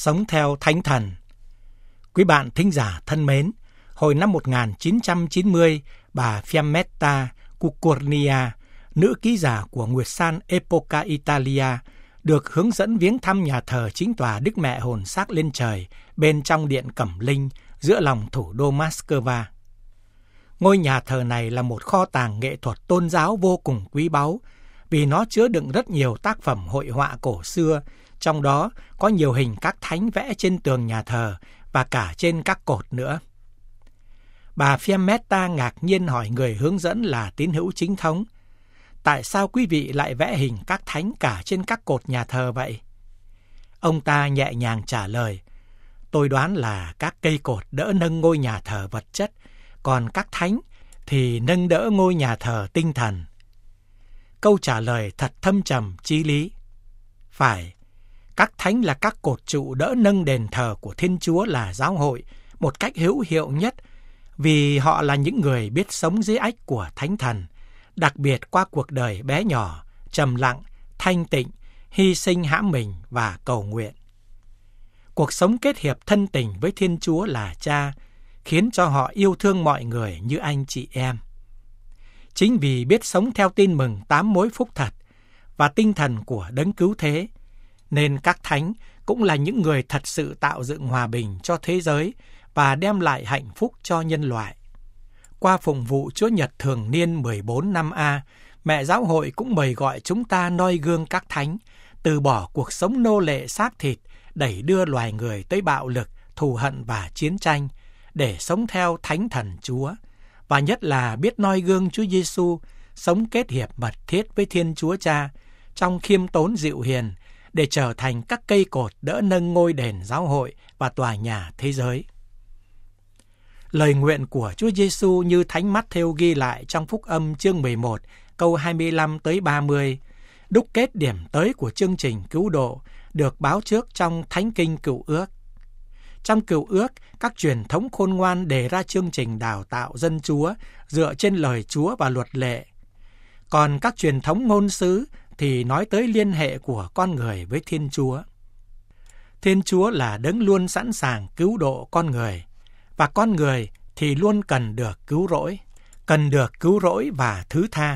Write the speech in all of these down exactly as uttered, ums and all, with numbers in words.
Sống theo Thánh Thần. Quý bạn thính giả thân mến, hồi năm một nghìn chín trăm chín mươi, bà Fiammetta Cucurnia, nữ ký giả của Nguyệt San Epoca Italia, được hướng dẫn viếng thăm nhà thờ chính tòa Đức Mẹ Hồn Xác lên trời bên trong điện Cẩm Linh giữa lòng thủ đô Moscow. Ngôi nhà thờ này là một kho tàng nghệ thuật tôn giáo vô cùng quý báu vì nó chứa đựng rất nhiều tác phẩm hội họa cổ xưa, trong đó có nhiều hình các thánh vẽ trên tường nhà thờ và cả trên các cột nữa. Bà Fiammetta ngạc nhiên hỏi người hướng dẫn là tín hữu chính thống: tại sao quý vị lại vẽ hình các thánh cả trên các cột nhà thờ vậy? Ông ta nhẹ nhàng trả lời: tôi đoán là các cây cột đỡ nâng ngôi nhà thờ vật chất, còn các thánh thì nâng đỡ ngôi nhà thờ tinh thần. Câu trả lời thật thâm trầm chí lý. Phải, các thánh là các cột trụ đỡ nâng đền thờ của Thiên Chúa là giáo hội một cách hữu hiệu nhất, vì họ là những người biết sống dưới ách của Thánh Thần, đặc biệt qua cuộc đời bé nhỏ, trầm lặng, thanh tịnh, hy sinh hãm mình và cầu nguyện. Cuộc sống kết hiệp thân tình với Thiên Chúa là Cha khiến cho họ yêu thương mọi người như anh chị em. Chính vì biết sống theo tin mừng tám mối phúc thật và tinh thần của Đấng Cứu Thế, nên các thánh cũng là những người thật sự tạo dựng hòa bình cho thế giới và đem lại hạnh phúc cho nhân loại. Qua phụng vụ Chúa Nhật thường niên mười bốn năm A, Mẹ Giáo hội cũng mời gọi chúng ta noi gương các thánh, từ bỏ cuộc sống nô lệ xác thịt, đẩy đưa loài người tới bạo lực, thù hận và chiến tranh, để sống theo Thánh Thần Chúa, và nhất là biết noi gương Chúa Giêsu, sống kết hiệp mật thiết với Thiên Chúa Cha, trong khiêm tốn dịu hiền, để trở thành các cây cột đỡ nâng ngôi đền giáo hội và tòa nhà thế giới. Lời nguyện của Chúa Giêsu như Thánh Mát-thêu ghi lại trong Phúc Âm chương mười một, câu hai mươi lăm tới ba mươi, đúc kết điểm tới của chương trình cứu độ được báo trước trong Thánh Kinh Cựu Ước. Trong Cựu Ước, các truyền thống khôn ngoan đề ra chương trình đào tạo dân Chúa dựa trên lời Chúa và luật lệ. Còn các truyền thống ngôn sứ thì nói tới liên hệ của con người với Thiên Chúa. Thiên Chúa là Đấng luôn sẵn sàng cứu độ con người, và con người thì luôn cần được cứu rỗi, cần được cứu rỗi và thứ tha.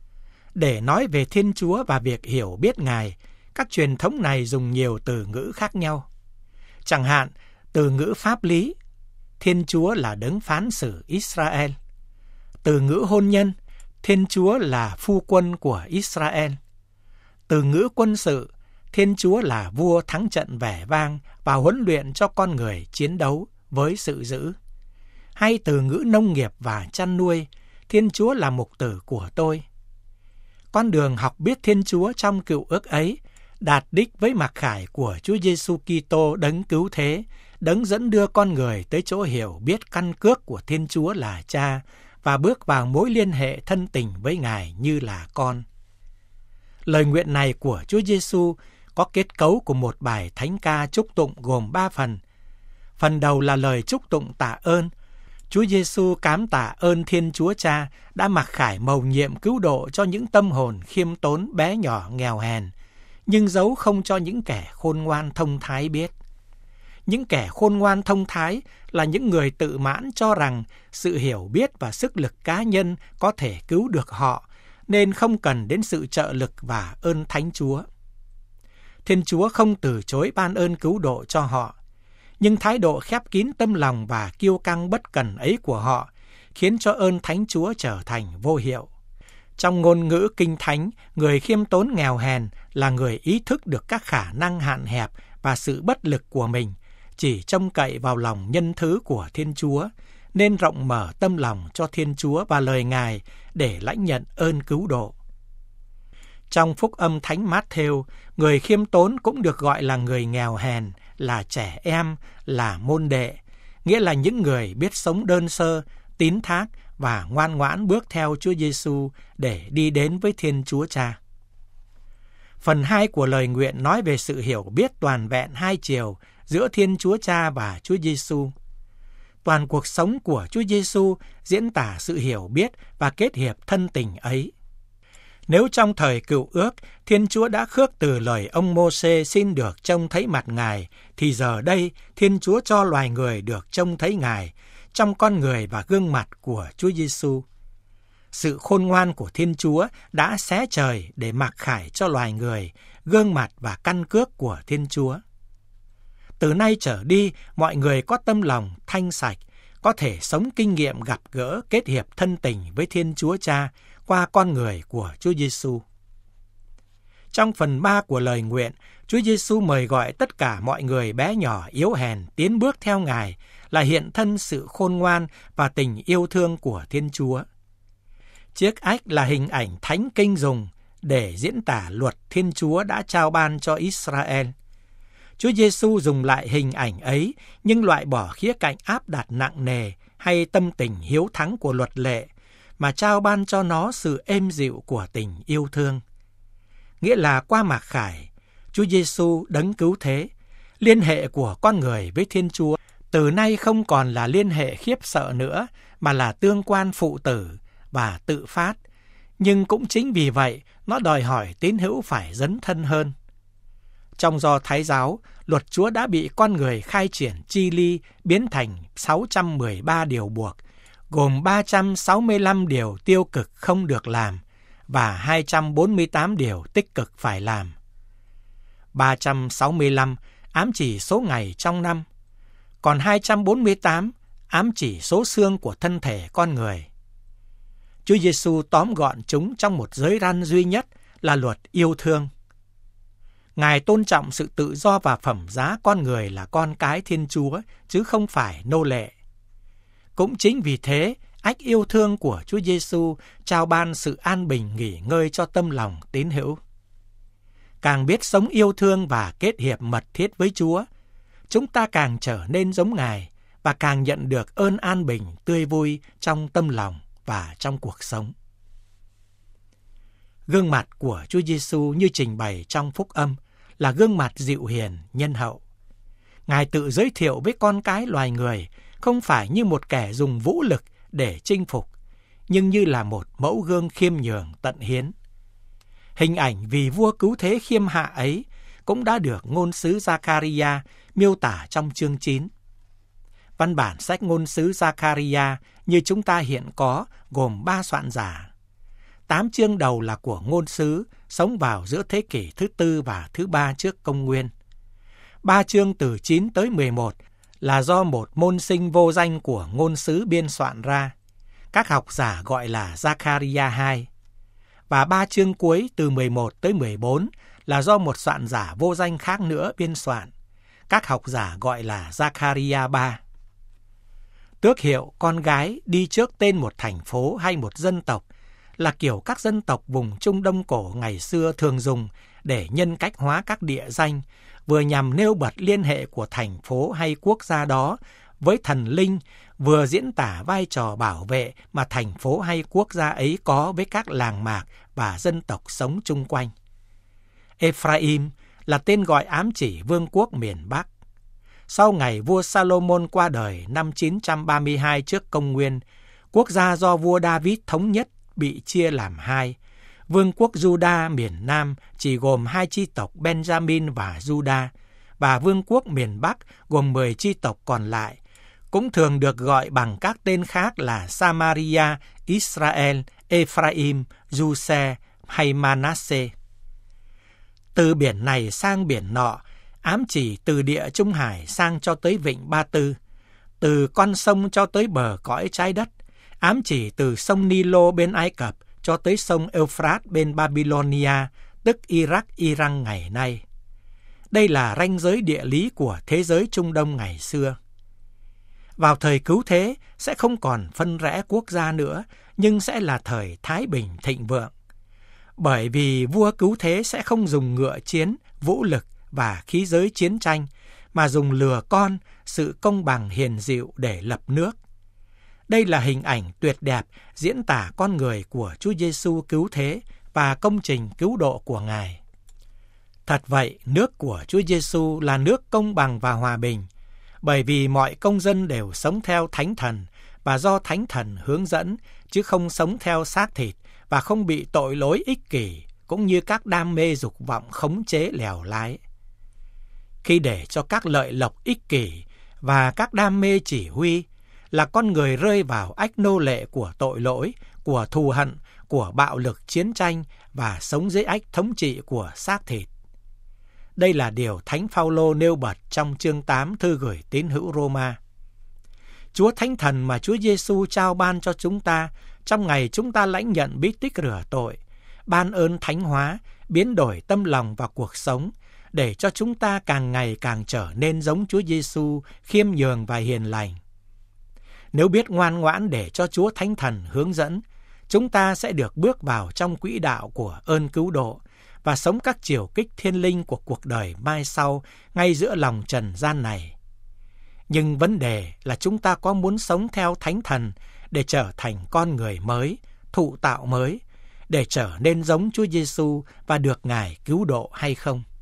Để nói về Thiên Chúa và việc hiểu biết Ngài, các truyền thống này dùng nhiều từ ngữ khác nhau. Chẳng hạn, từ ngữ pháp lý, Thiên Chúa là Đấng phán xử Israel. Từ ngữ hôn nhân, Thiên Chúa là phu quân của Israel. Từ ngữ quân sự, Thiên Chúa là vua thắng trận vẻ vang và huấn luyện cho con người chiến đấu với sự dữ. Hay từ ngữ nông nghiệp và chăn nuôi, Thiên Chúa là mục tử của tôi. Con đường học biết Thiên Chúa trong Cựu Ước ấy đạt đích với mặc khải của Chúa Giêsu Kitô Đấng Cứu Thế, Đấng dẫn đưa con người tới chỗ hiểu biết căn cước của Thiên Chúa là Cha và bước vào mối liên hệ thân tình với Ngài như là con. Lời nguyện này của Chúa Giêsu có kết cấu của một bài thánh ca chúc tụng gồm ba phần. Phần đầu là lời chúc tụng tạ ơn. Chúa Giêsu cám tạ ơn Thiên Chúa Cha đã mặc khải mầu nhiệm cứu độ cho những tâm hồn khiêm tốn bé nhỏ nghèo hèn, nhưng giấu không cho những kẻ khôn ngoan thông thái biết. Những kẻ khôn ngoan thông thái là những người tự mãn cho rằng sự hiểu biết và sức lực cá nhân có thể cứu được họ, nên không cần đến sự trợ lực và ơn Thánh Chúa. Thiên Chúa không từ chối ban ơn cứu độ cho họ, nhưng thái độ khép kín tâm lòng và kiêu căng bất cần ấy của họ khiến cho ơn Thánh Chúa trở thành vô hiệu. Trong ngôn ngữ Kinh Thánh, người khiêm tốn nghèo hèn là người ý thức được các khả năng hạn hẹp và sự bất lực của mình, chỉ trông cậy vào lòng nhân thứ của Thiên Chúa, nên rộng mở tâm lòng cho Thiên Chúa và lời Ngài để lãnh nhận ơn cứu độ. Trong Phúc Âm Thánh Mát-thêu, người khiêm tốn cũng được gọi là người nghèo hèn, là trẻ em, là môn đệ, nghĩa là những người biết sống đơn sơ, tín thác và ngoan ngoãn bước theo Chúa Giêsu để đi đến với Thiên Chúa Cha. Phần hai của lời nguyện nói về sự hiểu biết toàn vẹn hai chiều giữa Thiên Chúa Cha và Chúa Giêsu. Toàn cuộc sống của Chúa Giêsu diễn tả sự hiểu biết và kết hiệp thân tình ấy. Nếu trong thời Cựu Ước, Thiên Chúa đã khước từ lời ông Mô-sê xin được trông thấy mặt Ngài, thì giờ đây Thiên Chúa cho loài người được trông thấy Ngài trong con người và gương mặt của Chúa Giêsu. Sự khôn ngoan của Thiên Chúa đã xé trời để mặc khải cho loài người gương mặt và căn cước của Thiên Chúa. Từ nay trở đi, mọi người có tâm lòng thanh sạch, có thể sống kinh nghiệm gặp gỡ kết hiệp thân tình với Thiên Chúa Cha qua con người của Chúa Giêsu. Trong phần ba của lời nguyện, Chúa Giêsu mời gọi tất cả mọi người bé nhỏ yếu hèn tiến bước theo Ngài là hiện thân sự khôn ngoan và tình yêu thương của Thiên Chúa. Chiếc ách là hình ảnh thánh kinh dùng để diễn tả luật Thiên Chúa đã trao ban cho Israel. Chúa Giêsu dùng lại hình ảnh ấy nhưng loại bỏ khía cạnh áp đặt nặng nề hay tâm tình hiếu thắng của luật lệ, mà trao ban cho nó sự êm dịu của tình yêu thương. Nghĩa là qua mặc khải, Chúa Giêsu đấng cứu thế, liên hệ của con người với Thiên Chúa từ nay không còn là liên hệ khiếp sợ nữa, mà là tương quan phụ tử và tự phát. Nhưng cũng chính vì vậy, nó đòi hỏi tín hữu phải dấn thân hơn. Trong Do Thái giáo, luật Chúa đã bị con người khai triển chi ly biến thành sáu trăm mười ba điều buộc, gồm ba trăm sáu mươi lăm điều tiêu cực không được làm và hai trăm bốn mươi tám điều tích cực phải làm. ba trăm sáu mươi lăm ám chỉ số ngày trong năm, còn hai trăm bốn mươi tám ám chỉ số xương của thân thể con người. Chúa Giêsu tóm gọn chúng trong một giới răn duy nhất là luật yêu thương. Ngài tôn trọng sự tự do và phẩm giá con người là con cái Thiên Chúa, chứ không phải nô lệ. Cũng chính vì thế, ách yêu thương của Chúa Giêsu trao ban sự an bình nghỉ ngơi cho tâm lòng tín hữu. Càng biết sống yêu thương và kết hiệp mật thiết với Chúa, chúng ta càng trở nên giống Ngài và càng nhận được ơn an bình tươi vui trong tâm lòng và trong cuộc sống. Gương mặt của Chúa Giêsu như trình bày trong Phúc Âm là gương mặt dịu hiền, nhân hậu. Ngài tự giới thiệu với con cái loài người không phải như một kẻ dùng vũ lực để chinh phục, nhưng như là một mẫu gương khiêm nhường tận hiến. Hình ảnh vì vua cứu thế khiêm hạ ấy cũng đã được ngôn sứ Giê-ca-ri-a miêu tả trong chương chín. Văn bản sách ngôn sứ Giê-ca-ri-a như chúng ta hiện có gồm ba soạn giả. Tám chương đầu là của ngôn sứ sống vào giữa thế kỷ thứ tư và thứ ba trước công nguyên. Ba chương từ chín tới mười một là do một môn sinh vô danh của ngôn sứ biên soạn ra. Các học giả gọi là Giê-ca-ri-a hai. Và ba chương cuối từ mười một tới mười bốn là do một soạn giả vô danh khác nữa biên soạn. Các học giả gọi là Giê-ca-ri-a ba. Tước hiệu con gái đi trước tên một thành phố hay một dân tộc là kiểu các dân tộc vùng Trung Đông cổ ngày xưa thường dùng để nhân cách hóa các địa danh, vừa nhằm nêu bật liên hệ của thành phố hay quốc gia đó với thần linh, vừa diễn tả vai trò bảo vệ mà thành phố hay quốc gia ấy có với các làng mạc và dân tộc sống chung quanh. Ephraim là tên gọi ám chỉ vương quốc miền Bắc. Sau ngày vua Salomon qua đời năm chín trăm ba mươi hai trước công nguyên, quốc gia do vua David thống nhất bị chia làm hai. Vương quốc Juda miền Nam chỉ gồm hai chi tộc Benjamin và Juda, và vương quốc miền Bắc gồm mười chi tộc còn lại, cũng thường được gọi bằng các tên khác là Samaria, Israel, Ephraim, Giuse hay Manasseh. Từ biển này sang biển nọ, ám chỉ từ địa Trung Hải sang cho tới vịnh Ba Tư, từ con sông cho tới bờ cõi trái đất, ám chỉ từ sông Nilo bên Ai Cập cho tới sông Euphrates bên Babylonia, tức Iraq, Iran ngày nay. Đây là ranh giới địa lý của thế giới Trung Đông ngày xưa. Vào thời cứu thế sẽ không còn phân rẽ quốc gia nữa, nhưng sẽ là thời thái bình thịnh vượng. Bởi vì vua cứu thế sẽ không dùng ngựa chiến, vũ lực và khí giới chiến tranh, mà dùng lừa con, sự công bằng hiền dịu để lập nước. Đây là hình ảnh tuyệt đẹp diễn tả con người của Chúa Giêsu cứu thế và công trình cứu độ của Ngài. Thật vậy, nước của Chúa Giêsu là nước công bằng và hòa bình, bởi vì mọi công dân đều sống theo Thánh Thần và do Thánh Thần hướng dẫn, chứ không sống theo xác thịt và không bị tội lỗi ích kỷ cũng như các đam mê dục vọng khống chế lèo lái. Khi để cho các lợi lộc ích kỷ và các đam mê chỉ huy, là con người rơi vào ách nô lệ của tội lỗi, của thù hận, của bạo lực chiến tranh và sống dưới ách thống trị của xác thịt. Đây là điều Thánh Phaolô nêu bật trong chương tám thư gửi tín hữu Roma. Chúa Thánh Thần mà Chúa Giêsu trao ban cho chúng ta trong ngày chúng ta lãnh nhận bí tích rửa tội, ban ơn thánh hóa, biến đổi tâm lòng và cuộc sống, để cho chúng ta càng ngày càng trở nên giống Chúa Giêsu, khiêm nhường và hiền lành. Nếu biết ngoan ngoãn để cho Chúa Thánh Thần hướng dẫn, chúng ta sẽ được bước vào trong quỹ đạo của ơn cứu độ và sống các chiều kích thiên linh của cuộc đời mai sau ngay giữa lòng trần gian này. Nhưng vấn đề là chúng ta có muốn sống theo Thánh Thần để trở thành con người mới, thụ tạo mới, để trở nên giống Chúa Giêsu và được Ngài cứu độ hay không?